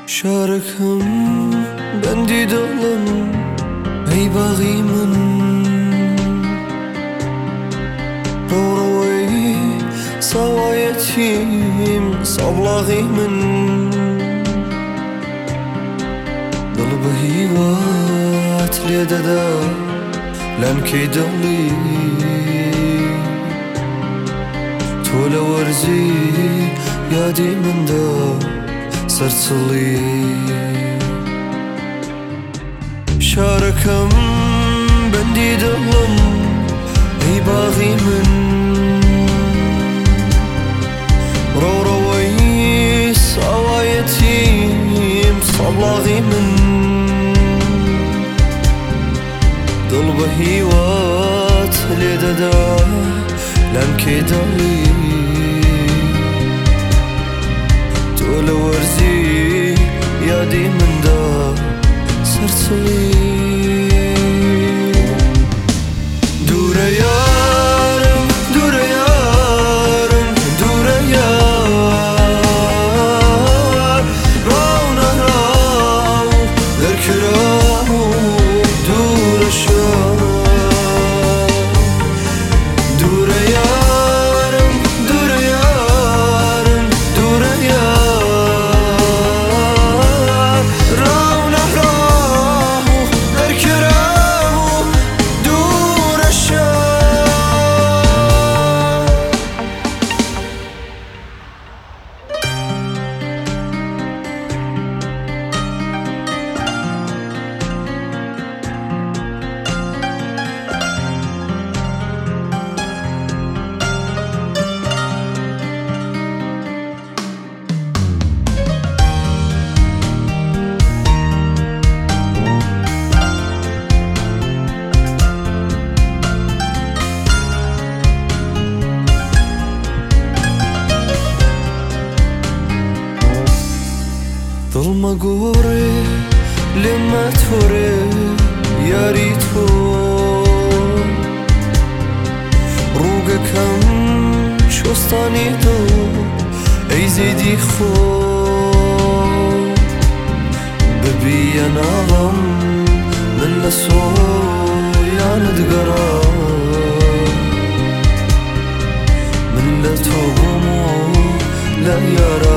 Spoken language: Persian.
شاركم بندي دڵم ئەی باغی من ڕۆڕەوەی ساوایەتیم سابڵاغی من دڵ بە هیوات لێ دەدا لەنکەی دڵی تۆ لە وەرزی یادی مندا سەرچڵی شارەکەم بەندی دڵم ئەی باغی من ڕۆڕەوەی ساوایەتیم سابڵاغی من دڵ بە هیوات لێ دەدا لەنکەی دڵی تۆ لە وەرزی یادی مندا سەرچڵی دوورە یارم دوورە یارم دوورە یار ڕاو نەڕاو دەرکراو دوورە شار دوورە یارم دوورە یارم دوورە یار ڕاو نەڕاو دەرکراو دوورە شار دڵمە گۆڕێ لێمە تۆرێ یاری تۆ ڕووگەکەم شۆستانی تۆ ئەی زەیدی خۆ ببیە ناڵم من لە سۆیانت گەڕا من لە تۆ بووم و لە یارە